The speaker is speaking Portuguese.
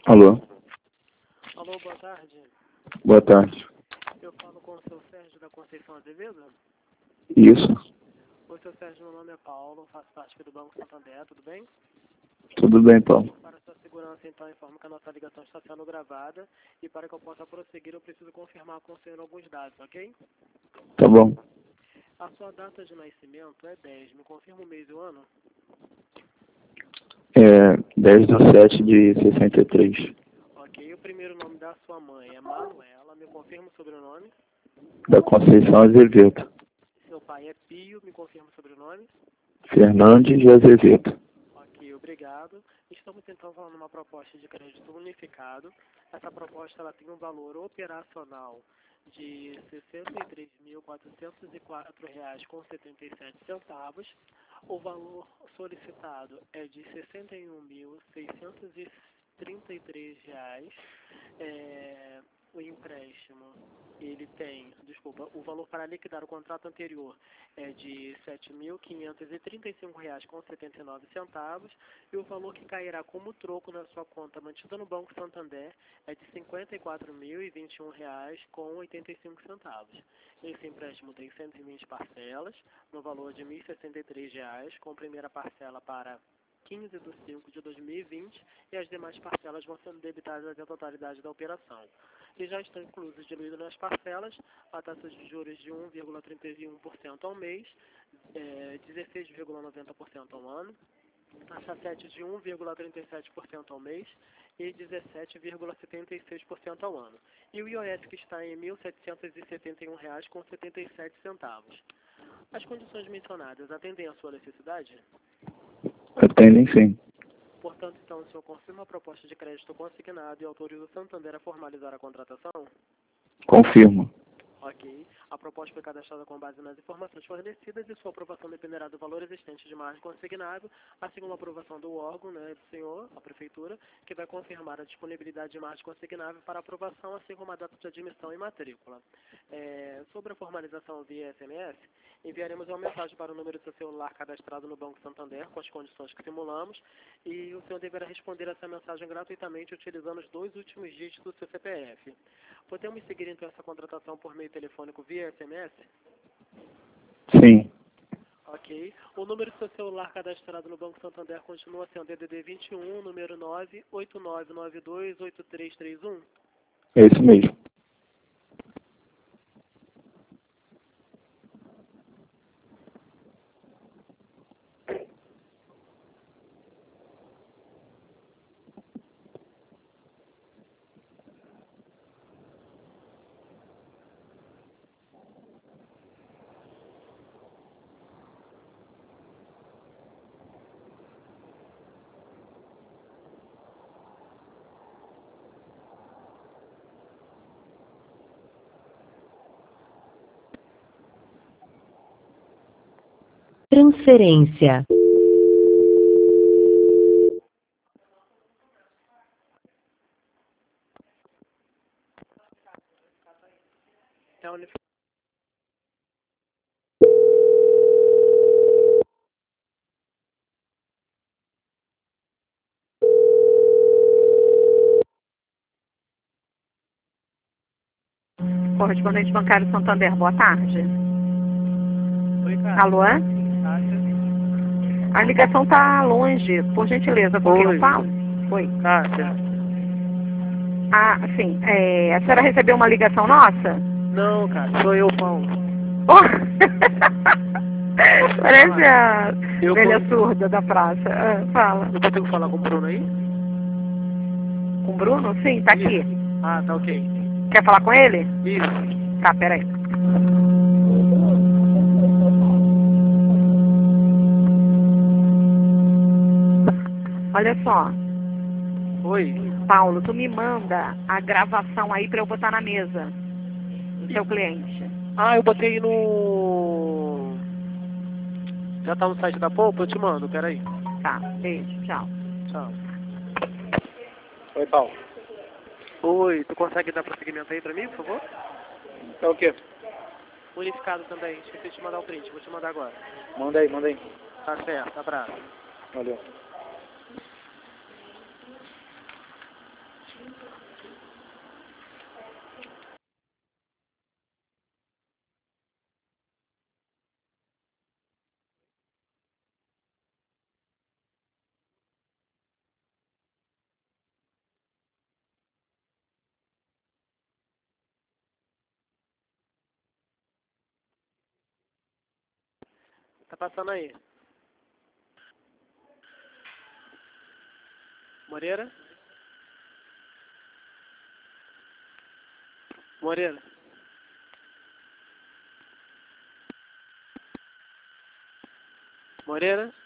Alô? Alô, boa tarde. Boa tarde. Eu falo com o seu Sérgio da Conceição Azevedo. Isso. Oi, seu Sérgio, meu nome é Paulo, faço parte aqui do Banco Santander, tudo bem? Tudo bem, Paulo? Para sua segurança, então, informo que a nossa ligação está sendo gravada e para que eu possa prosseguir, eu preciso confirmar com o senhor alguns dados, ok? Tá bom. A sua data de nascimento é 10, me confirma o mês e o ano? 10/7/63. Ok, o primeiro nome da sua mãe é Manuela, me confirma o sobrenome? Da Conceição Azevedo. Seu pai é Pio, me confirma o sobrenome? Fernandes de Azevedo. Ok, obrigado. Estamos então falando uma proposta de crédito unificado. Essa proposta ela tem um valor operacional de R$ 63.404,77. O valor solicitado é de R$ 61.633. O empréstimo, ele tem, o valor para liquidar o contrato anterior é de R$ 7.535,79 e o valor que cairá como troco na sua conta mantida no Banco Santander é de R$ 54.021,85. Esse empréstimo tem 120 parcelas, no valor de R$ 1.063, com primeira parcela para 15 de 5 de 2020 e as demais parcelas vão sendo debitadas até a totalidade da operação. E já estão inclusos, diluídos nas parcelas, a taxa de juros de 1,31% ao mês, 16,90% ao ano, taxa 7 de 1,37% ao mês e 17,76% ao ano. E o IOF que está em R$ 1.771,77. As condições mencionadas atendem à sua necessidade? Atendem sim. Portanto, então, o senhor confirma a proposta de crédito consignado e autoriza o Santander a formalizar a contratação? Confirmo. Ok. A proposta foi cadastrada com base nas informações fornecidas e sua aprovação dependerá do valor existente de margem consignado, assim como a aprovação do órgão, do senhor, a prefeitura, que vai confirmar a disponibilidade de margem consignável para aprovação, assim como a data de admissão e matrícula. Sobre a formalização via SMS, enviaremos uma mensagem para o número do seu celular cadastrado no Banco Santander, com as condições que simulamos, e o senhor deverá responder essa mensagem gratuitamente utilizando os 2 últimos dígitos do seu CPF. Podemos seguir então essa contratação por meio telefônico via SMS? Sim. Ok. O número do seu celular cadastrado no Banco Santander continua sendo DDD 21, número 989928331? É isso mesmo. Transferência. Correspondente bancário Santander, boa tarde. Oi, cara. Alô? A ligação tá longe, por gentileza, com quem eu falo? Oi. Cássia. Ah, sim. A senhora recebeu uma ligação nossa? Não, cara, sou eu, Paulo. Oh! Parece a velha surda da praça. Fala. Eu consigo falar com o Bruno aí? Com o Bruno? Sim, tá aqui. Ah, tá ok. Quer falar com ele? Isso. Tá, peraí. Olha só. Oi. Paulo, tu me manda a gravação aí pra eu botar na mesa do seu cliente. Ah, eu botei no... Já tá no site da Poupa? Eu te mando, peraí. Tá, beijo, tchau. Tchau. Oi, Paulo. Oi, tu consegue dar prosseguimento aí pra mim, por favor? É o quê? Unificado também, esqueci de te mandar o print, vou te mandar agora. Manda aí. Tá certo, abraço. Valeu. Tá passando aí. Moreira? Moreira? Moreira?